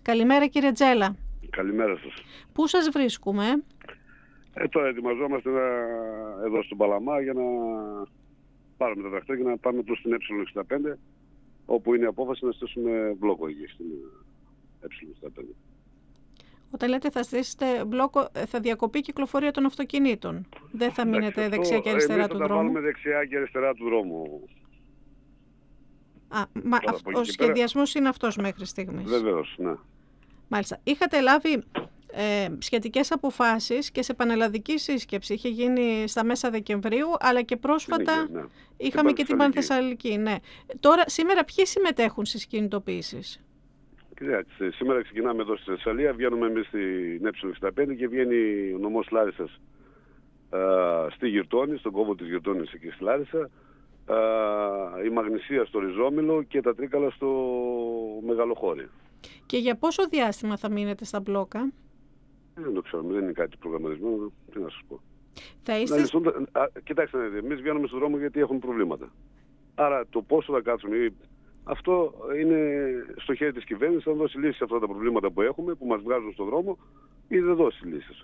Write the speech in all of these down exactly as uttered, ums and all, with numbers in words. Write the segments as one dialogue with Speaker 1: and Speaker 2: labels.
Speaker 1: Καλημέρα κύριε Τζέλα.
Speaker 2: Καλημέρα σας.
Speaker 1: Πού σας βρίσκουμε?
Speaker 2: Ε, τώρα ετοιμαζόμαστε εδώ στον Παλαμά για να πάρουμε τα τρακτέρ και να πάμε προς την ε εξήντα πέντε, όπου είναι η απόφαση να στήσουμε μπλόκο εκεί στην ε εξήντα πέντε.
Speaker 1: Όταν λέτε θα στήσετε μπλόκο, θα διακοπεί η κυκλοφορία των αυτοκινήτων. Δεν θα μείνετε
Speaker 2: Εντάξει,
Speaker 1: δεξιά και αριστερά
Speaker 2: εμείς
Speaker 1: του
Speaker 2: θα
Speaker 1: δρόμου.
Speaker 2: θα βάλουμε δεξιά και αριστερά του δρόμου.
Speaker 1: Α, μα,
Speaker 2: Τώρα,
Speaker 1: ο σχεδιασμός είναι αυτός μέχρι στιγμής.
Speaker 2: Βεβαίως, ναι.
Speaker 1: Μάλιστα. Είχατε λάβει ε, σχετικές αποφάσεις και σε πανελλαδική σύσκεψη. Είχε γίνει στα μέσα Δεκεμβρίου, αλλά και πρόσφατα
Speaker 2: Ήγε, ναι.
Speaker 1: είχαμε και την Πανθεσσαλική. Ναι. Τώρα, σήμερα ποιοι συμμετέχουν στις κινητοποιήσεις?
Speaker 2: Κοιτάξτε, σήμερα ξεκινάμε εδώ στη Θεσσαλία, βγαίνουμε εμείς στην ε εξήντα πέντε και βγαίνει ο νομός Λάρισσας α, στη Γυρτώνη, στον κόμβο της Γυρτώνης εκεί στη Λάρισσα, α, η Μαγνησία στο Ριζόμυλο και τα Τρίκαλα στο Μεγαλοχώρι.
Speaker 1: Και για πόσο διάστημα θα μείνετε στα μπλόκα?
Speaker 2: Δεν το ξέρω, δεν είναι κάτι προγραμματισμένο, τι να σας πω.
Speaker 1: Θα είστε...
Speaker 2: Να λυθούν, α, κοιτάξτε, εμείς βγαίνουμε στον δρόμο γιατί έχουν προβλήματα. Άρα το πόσο θα κάτσουμε, αυτό είναι στο χέρι της κυβέρνησης, θα δώσει λύσεις σε αυτά τα προβλήματα που έχουμε, που μας βγάζουν στον δρόμο, ή δεν δώσει λύσεις.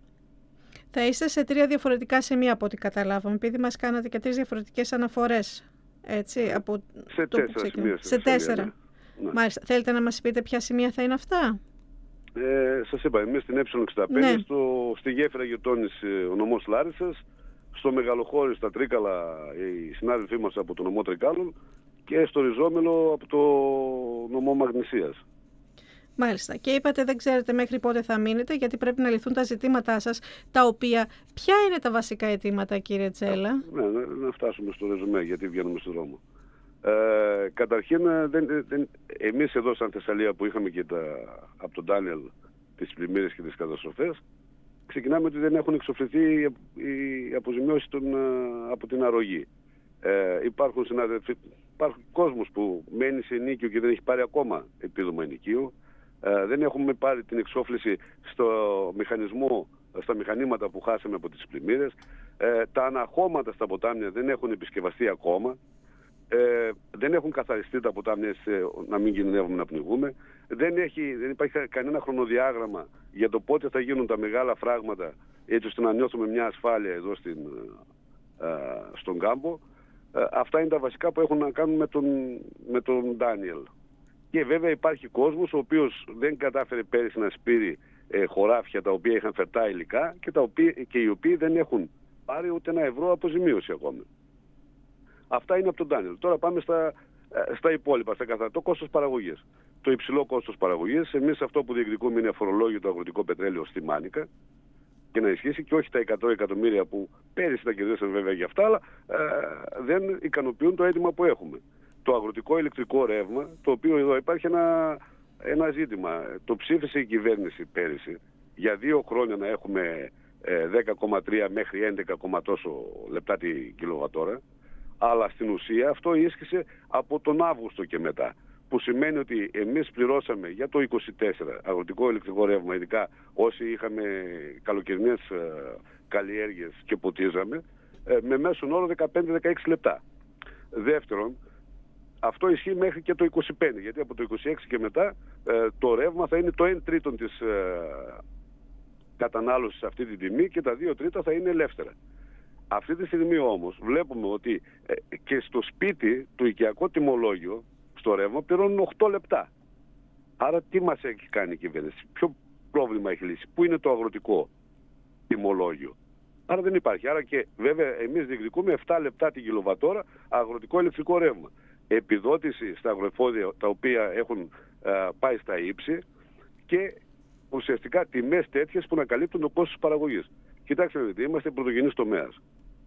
Speaker 2: Θα
Speaker 1: είστε σε τρία διαφορετικά σημεία από ό,τι καταλάβαμε, επειδή μας κάνατε και τρεις διαφορετικές αναφορές, έτσι, από
Speaker 2: σε
Speaker 1: το
Speaker 2: τέσσερα σημεία.
Speaker 1: Σε τέσσερα.
Speaker 2: Ναι. Ναι.
Speaker 1: Μάλιστα. Θέλετε να μας πείτε ποια σημεία θα είναι αυτά?
Speaker 2: Ε, σας είπα, εμείς στην ε εξήντα πέντε,
Speaker 1: ναι.
Speaker 2: στο, στη γέφυρα Γυρτώνης ο νομός Λάρισσας, στο Μεγαλοχώρι, στα Τρίκαλα, οι συνάδελφοί μας από το νομό Τρικάλων και στο Ριζόμυλο από το νομό Μαγνησίας.
Speaker 1: Μάλιστα. Και είπατε δεν ξέρετε μέχρι πότε θα μείνετε, γιατί πρέπει να λυθούν τα ζητήματά σας, τα οποία... Ποια είναι τα βασικά αιτήματα, κύριε Τζέλα?
Speaker 2: Ναι, ναι, να φτάσουμε στο ρεζουμέ, γιατί βγαίνουμε στον δρόμο. Ε, καταρχήν, δεν, δεν, εμείς εδώ σαν Θεσσαλία που είχαμε και τα, από τον Ντάνιελ τις πλημμύρες και τις καταστροφές, ξεκινάμε ότι δεν έχουν εξοφληθεί οι αποζημιώσεις των, από την αρρωγή. Ε, υπάρχουν συνάδελφοι, υπάρχει κόσμος που μένει σε ενοίκιο και δεν έχει πάρει ακόμα επίδομα ενοικίου. Ε, δεν έχουμε πάρει την εξόφληση στο μηχανισμό, στα μηχανήματα που χάσαμε από τις πλημμύρες. Ε, τα αναχώματα στα ποτάμια δεν έχουν επισκευαστεί ακόμα. Ε, δεν έχουν καθαριστεί τα ποτάμια να μην κινδυνεύουμε να πνιγούμε. Δεν, έχει, δεν υπάρχει κανένα χρονοδιάγραμμα για το πότε θα γίνουν τα μεγάλα φράγματα, έτσι ώστε να νιώθουμε μια ασφάλεια εδώ στην, α, στον κάμπο. Α, αυτά είναι τα βασικά που έχουν να κάνουν με τον, με τον Ντάνιελ. Και βέβαια υπάρχει κόσμος ο οποίος δεν κατάφερε πέρυσι να σπείρει ε, χωράφια τα οποία είχαν φερτά υλικά και, τα οποία, και οι οποίοι δεν έχουν πάρει ούτε ένα ευρώ αποζημίωση ακόμη. Αυτά είναι από τον Ντάνιελ. Τώρα πάμε στα, στα υπόλοιπα, στα καθαρά. Το κόστος παραγωγής. Το υψηλό κόστος παραγωγής. Εμείς αυτό που διεκδικούμε είναι αφορολόγητο αγροτικό πετρέλαιο στη Μάνικα και να ισχύσει και όχι τα εκατό εκατομμύρια που πέρυσι τα κερδίσαμε βέβαια για αυτά, αλλά ε, δεν ικανοποιούν το αίτημα που έχουμε. Το αγροτικό ηλεκτρικό ρεύμα, το οποίο εδώ υπάρχει ένα, ένα ζήτημα. Το ψήφισε η κυβέρνηση πέρυσι για δύο χρόνια να έχουμε ε, δέκα κόμμα τρία μέχρι έντεκα τόσο λεπτά την κιλοβατόρα. Αλλά στην ουσία αυτό ίσχυσε από τον Αύγουστο και μετά. Που σημαίνει ότι εμείς πληρώσαμε για το είκοσι τέσσερα αγροτικό ηλεκτρικό ρεύμα, ειδικά όσοι είχαμε καλοκαιρινές ε, καλλιέργειες και ποτίζαμε, ε, με μέσον όρο δεκαπέντε με δεκαέξι λεπτά. Δεύτερον, αυτό ισχύει μέχρι και το είκοσι πέντε, γιατί από το είκοσι έξι και μετά ε, το ρεύμα θα είναι το ένα τρίτο της ε, κατανάλωσης σε αυτή την τιμή και τα δύο τρίτα θα είναι ελεύθερα. Αυτή τη στιγμή όμως βλέπουμε ότι ε, και στο σπίτι το οικιακό τιμολόγιο στο ρεύμα πληρώνουν οκτώ λεπτά. Άρα τι μας έχει κάνει η κυβέρνηση, ποιο πρόβλημα έχει λύσει, πού είναι το αγροτικό τιμολόγιο? Άρα δεν υπάρχει. Άρα και βέβαια εμείς διεκδικούμε επτά λεπτά την κιλοβατόρα αγροτικό ηλεκτρικό ρεύμα. Επιδότηση στα αγροεφόδια τα οποία έχουν ε, πάει στα ύψη και ουσιαστικά τιμές τέτοιες που να καλύπτουν το κόστος παραγωγής. Κοιτάξτε, δηλαδή, είμαστε πρωτογενής τομέας.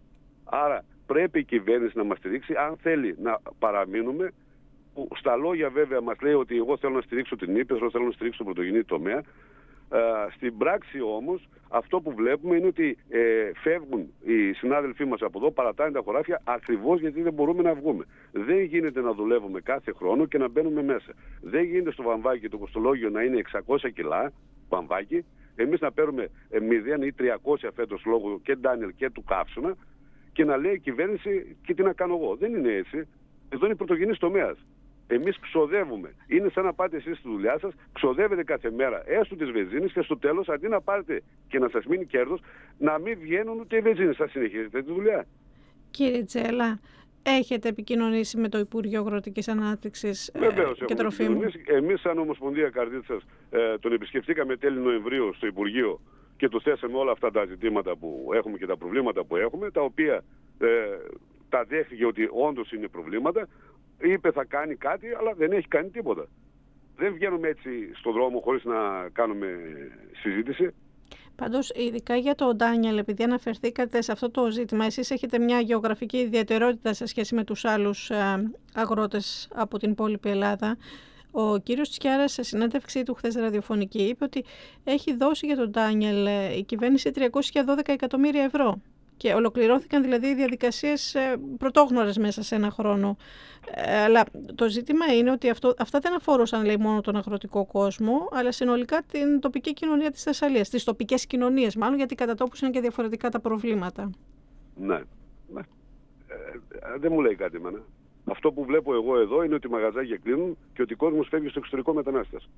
Speaker 2: Άρα πρέπει η κυβέρνηση να μας στηρίξει αν θέλει να παραμείνουμε. Που στα λόγια βέβαια μας λέει ότι εγώ θέλω να στηρίξω την ύπαιθρο, θέλω να στηρίξω τον πρωτογενή τομέα. Ε, στην πράξη όμως αυτό που βλέπουμε είναι ότι ε, φεύγουν οι συνάδελφοί μας από εδώ, παρατάνε τα χωράφια ακριβώς γιατί δεν μπορούμε να βγούμε. Δεν γίνεται να δουλεύουμε κάθε χρόνο και να μπαίνουμε μέσα. Δεν γίνεται στο βαμβάκι το κοστολόγιο να είναι εξακόσια κιλά βαμβάκι, εμείς να παίρνουμε μηδέν ή τριακόσια φέτος λόγω και Ντάνιελ και του καύσωνα και να λέει η κυβέρνηση και τι να κάνω εγώ. Δεν είναι έτσι. Εδώ είναι πρωτογενής τομέας. Εμείς ξοδεύουμε. Είναι σαν να πάτε εσείς στη δουλειά σας, ξοδεύετε κάθε μέρα έστω τις βενζίνες και στο τέλος, αντί να πάρετε και να σας μείνει κέρδος, να μην βγαίνουν ούτε οι βενζίνες. Θα συνεχίσετε τη δουλειά.
Speaker 1: Κύριε Τζέλα, έχετε επικοινωνήσει με το Υπουργείο Αγροτικής Ανάπτυξης
Speaker 2: Βεβαίως,
Speaker 1: ε, και Τροφίμων?
Speaker 2: Εμείς σαν Ομοσπονδία Καρδίτσας ε, τον επισκεφτήκαμε τέλη Νοεμβρίου στο Υπουργείο και του θέσαμε όλα αυτά τα ζητήματα που έχουμε και τα προβλήματα που έχουμε, τα οποία ε, τα δέχτηκε ότι όντως είναι προβλήματα. Είπε θα κάνει κάτι, αλλά δεν έχει κάνει τίποτα. Δεν βγαίνουμε έτσι στον δρόμο χωρίς να κάνουμε συζήτηση.
Speaker 1: Πάντως, ειδικά για τον Ντάνιελ, επειδή αναφερθήκατε σε αυτό το ζήτημα, εσείς έχετε μια γεωγραφική ιδιαιτερότητα σε σχέση με τους άλλους ε, αγρότες από την υπόλοιπη Ελλάδα. Ο κύριος Τσιάρας σε συνέντευξή του χθες ραδιοφωνική είπε ότι έχει δώσει για τον Ντάνιελ η κυβέρνηση τριακόσια δώδεκα εκατομμύρια ευρώ. Και ολοκληρώθηκαν δηλαδή οι διαδικασίες πρωτόγνωρες μέσα σε ένα χρόνο. Ε, αλλά το ζήτημα είναι ότι αυτό, αυτά δεν αφορούσαν, λέει, μόνο τον αγροτικό κόσμο, αλλά συνολικά την τοπική κοινωνία της Θεσσαλίας, τις τοπικές κοινωνίες μάλλον, γιατί κατά τόπους είναι και διαφορετικά τα προβλήματα.
Speaker 2: Ναι. ναι. Ε, δεν μου λέει κάτι εμένα. Αυτό που βλέπω εγώ εδώ είναι ότι οι μαγαζάκια κλείνουν και ότι ο κόσμος φεύγει στο εξωτερικό μετανάστες.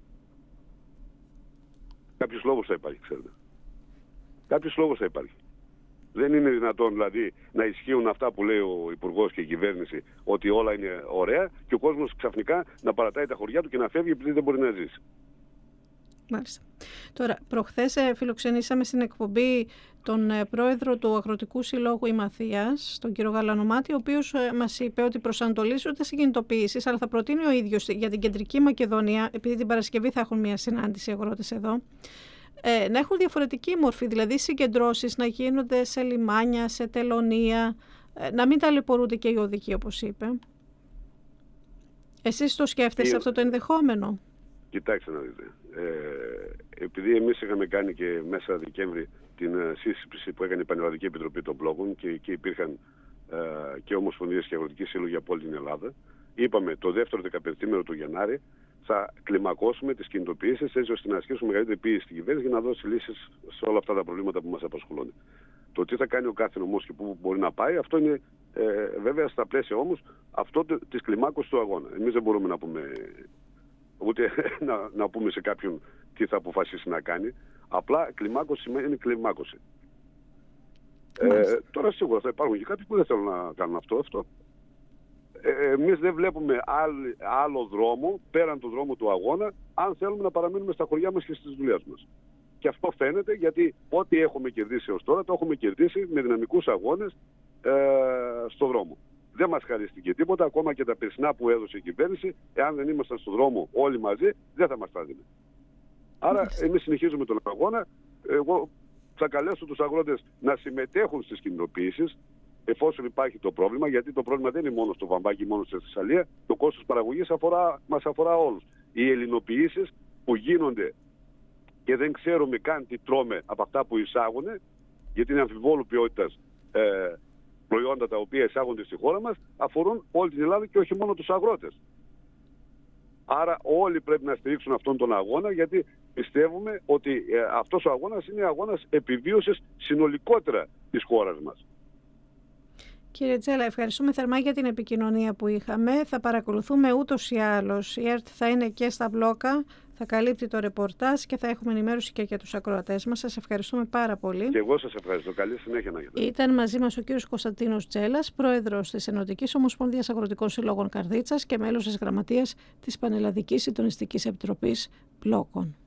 Speaker 2: Κάποιος λόγος θα υπάρχει, ξέρετε. Κάποιος λόγος θα υπάρχει. Δεν είναι δυνατόν δηλαδή να ισχύουν αυτά που λέει ο Υπουργός και η κυβέρνηση, ότι όλα είναι ωραία και ο κόσμος ξαφνικά να παρατάει τα χωριά του και να φεύγει επειδή δεν μπορεί να ζήσει.
Speaker 1: Μάλιστα. Τώρα, προχθές φιλοξενήσαμε στην εκπομπή τον πρόεδρο του Αγροτικού Συλλόγου Ημαθίας, τον κύριο Γαλανομάτη, ο οποίος μας είπε ότι προσανατολίζονται σε κινητοποιήσεις, αλλά θα προτείνει ο ίδιος για την Κεντρική Μακεδονία, επειδή την Παρασκευή θα έχουν μια συνάντηση αγρότες εδώ, Ε, να έχουν διαφορετική μορφή, δηλαδή συγκεντρώσεις να γίνονται σε λιμάνια, σε τελωνία, ε, να μην ταλαιπωρούνται και οι οδικοί, όπως είπε. Εσείς το σκέφτεσαι η... αυτό το ενδεχόμενο?
Speaker 2: Κοιτάξτε να δείτε. Ε, επειδή εμείς είχαμε κάνει και μέσα Δεκέμβρη την uh, σύσκεψη που έκανε η Πανελλαδική Επιτροπή των Μπλόκων και εκεί υπήρχαν uh, και ομοσπονδίες και αγροτικοί σύλλογοι από όλη την Ελλάδα, είπαμε το δεύτερο δεκαπεντήμερο του Γενάρη θα κλιμακώσουμε τις κινητοποιήσεις έτσι ώστε να ασκήσουμε μεγαλύτερη πίεση στην κυβέρνηση για να δώσει λύσεις σε όλα αυτά τα προβλήματα που μας απασχολούν. Το τι θα κάνει ο κάθε νομός και πού μπορεί να πάει, αυτό είναι ε, βέβαια στα πλαίσια όμως αυτό της κλιμάκωσης του αγώνα. Εμείς δεν μπορούμε να πούμε ούτε να, να πούμε σε κάποιον τι θα αποφασίσει να κάνει. Απλά κλιμάκωση σημαίνει κλιμάκωση. Ε, τώρα σίγουρα θα υπάρχουν και κάποιοι που δεν θέλουν να κάνουν αυτό. αυτό. Εμείς δεν βλέπουμε άλλο, άλλο δρόμο πέραν του δρόμου του αγώνα αν θέλουμε να παραμείνουμε στα χωριά μας και στις δουλειές μας. Και αυτό φαίνεται γιατί ό,τι έχουμε κερδίσει ως τώρα το έχουμε κερδίσει με δυναμικούς αγώνες ε, στο δρόμο. Δεν μας χαρίστηκε τίποτα, ακόμα και τα περσινά που έδωσε η κυβέρνηση, εάν δεν ήμασταν στον δρόμο όλοι μαζί, δεν θα μας τα δίνει. Άρα εμείς συνεχίζουμε τον αγώνα. Εγώ θα καλέσω τους αγρότες να συμμετέχουν στις κινητοποιήσεις, εφόσον υπάρχει το πρόβλημα, γιατί το πρόβλημα δεν είναι μόνο στο Βαμβάκι, μόνο στη Θεσσαλία, το κόστος παραγωγής αφορά, μας αφορά όλους. Οι ελληνοποιήσεις που γίνονται και δεν ξέρουμε καν τι τρώμε από αυτά που εισάγουν, γιατί είναι αμφιβόλου ποιότητας ε, προϊόντα τα οποία εισάγονται στη χώρα μας, αφορούν όλη την Ελλάδα και όχι μόνο τους αγρότες. Άρα όλοι πρέπει να στηρίξουν αυτόν τον αγώνα, γιατί πιστεύουμε ότι ε, αυτός ο αγώνας είναι αγώνας επιβίωσης συνολικότερα της χώρας μας.
Speaker 1: Κύριε Τζέλα, ευχαριστούμε θερμά για την επικοινωνία που είχαμε. Θα παρακολουθούμε ούτως ή άλλως. Η ΕΡΤ θα είναι και στα μπλόκα, θα καλύπτει το ρεπορτάζ και θα έχουμε ενημέρωση και για τους ακροατές μας. Σας ευχαριστούμε πάρα πολύ.
Speaker 2: Και εγώ σας ευχαριστώ. Καλή συνέχεια να έχετε.
Speaker 1: Ήταν μαζί μας ο κύριος Κωνσταντίνος Τζέλας, πρόεδρος της Ενωτικής Ομοσπονδίας Αγροτικών Συλλόγων Καρδίτσας και μέλος της Γραμματείας της Πανελλαδικής Συντονιστικής Επιτροπής Μπλόκων.